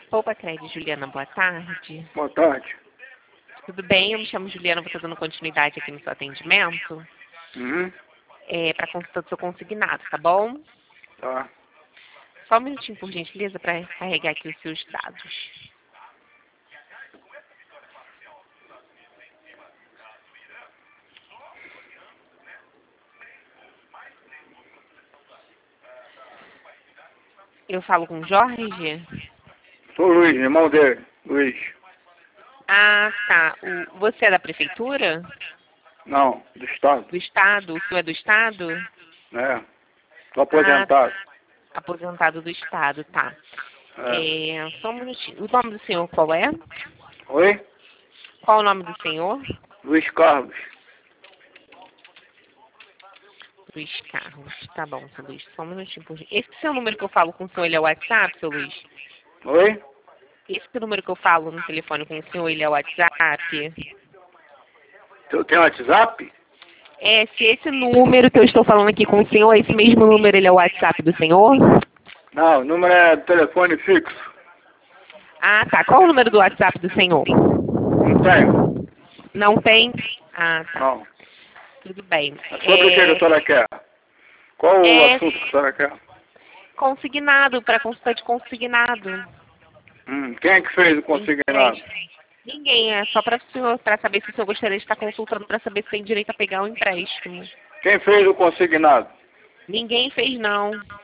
Poupa Crédito, Juliana, boa tarde. Boa tarde. Tudo bem? Eu me chamo Juliana, vou estar dando continuidade aqui no seu atendimento. Uhum. Para consulta do seu consignado, tá bom? Tá. Só um minutinho, por gentileza, para carregar aqui os seus dados. Eu falo com o Jorge? Sou o Luiz, irmão dele. Luiz. Ah, tá. Você é da prefeitura? Não, do Estado. Do estado? O senhor é do estado? É. Tô aposentado. Aposentado do estado, tá. É. Só um minutinho. O nome do senhor qual é? Oi? Qual o nome do senhor? Luiz Carlos. Luiz Carlos. Tá bom, seu Luiz. Só um minutinho, por gentileza. Esse seu número que eu falo com o senhor, ele é o WhatsApp, seu Luiz? Oi? Esse número que eu falo no telefone com o senhor, ele é o WhatsApp? Tu tem WhatsApp? Se esse número que eu estou falando aqui com o senhor, esse mesmo número, ele é o WhatsApp do senhor? Não, o número é telefone fixo. Ah, tá. Qual o número do WhatsApp do senhor? Não tenho. Não tem? Ah, tá. Não. Tudo bem. Sobre o que a senhora quer? Qual o assunto que a senhora quer? Consignado, para consulta de consignado. Quem é que fez o consignado? Ninguém, é só para o senhor, para saber se o senhor gostaria de estar consultando, para saber se tem direito a pegar um empréstimo. Quem fez o consignado? Ninguém fez, não.